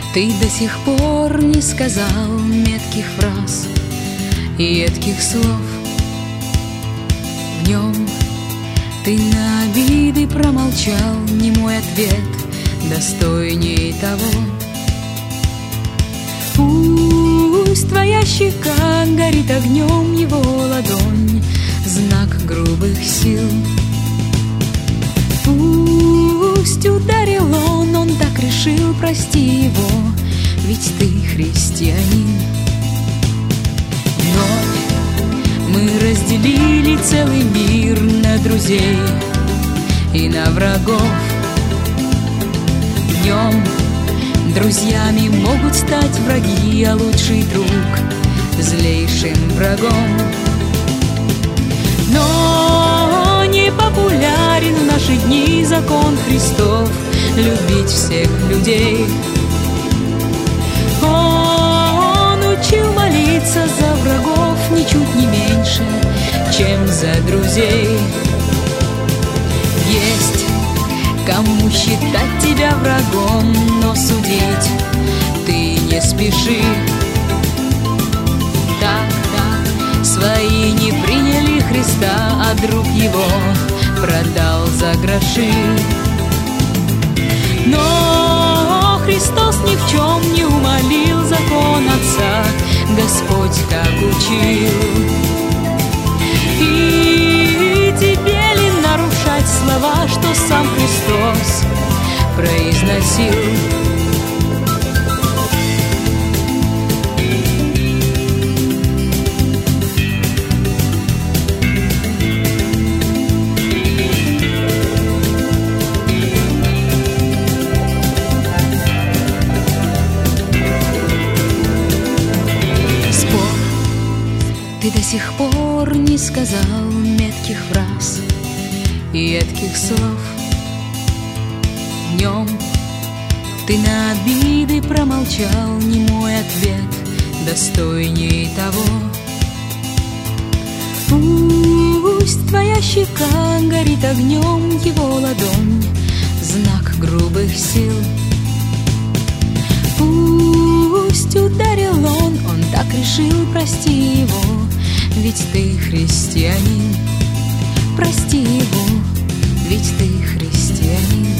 Ты до сих пор не сказал метких фраз и едких слов. В нем ты на обиды промолчал, не мой ответ достойней того. Пусть твоя щека горит огнем, его ладонь — знак грубых сил. Пусть ударил он так решил, прости его, ведь ты христианин. Вновь мы разделили целый мир на друзей и на врагов. В нем друзьями могут стать враги, а лучший друг — злейшим врагом. Но не популярен в наши дни закон Христов — любить всех людей. Он учил молиться за врагов ничуть не меньше, чем за друзей. Есть кому считать тебя врагом, но судить ты не спеши. Так, свои не приняли Христа, а друг его продал за гроши. Но Христос ни в чем не умалил закон Отца, Господь как учил. И тебе ли нарушать слова, что сам Христос произносил? Ты до сих пор не сказал метких фраз и едких слов. В нем ты на обиды промолчал, не мой ответ достойней того. Пусть твоя щека горит огнем, его ладонь — знак грубых сил. Пусть ударил он так решил, прости его, ведь ты христианин. Прости его, ведь ты христианин.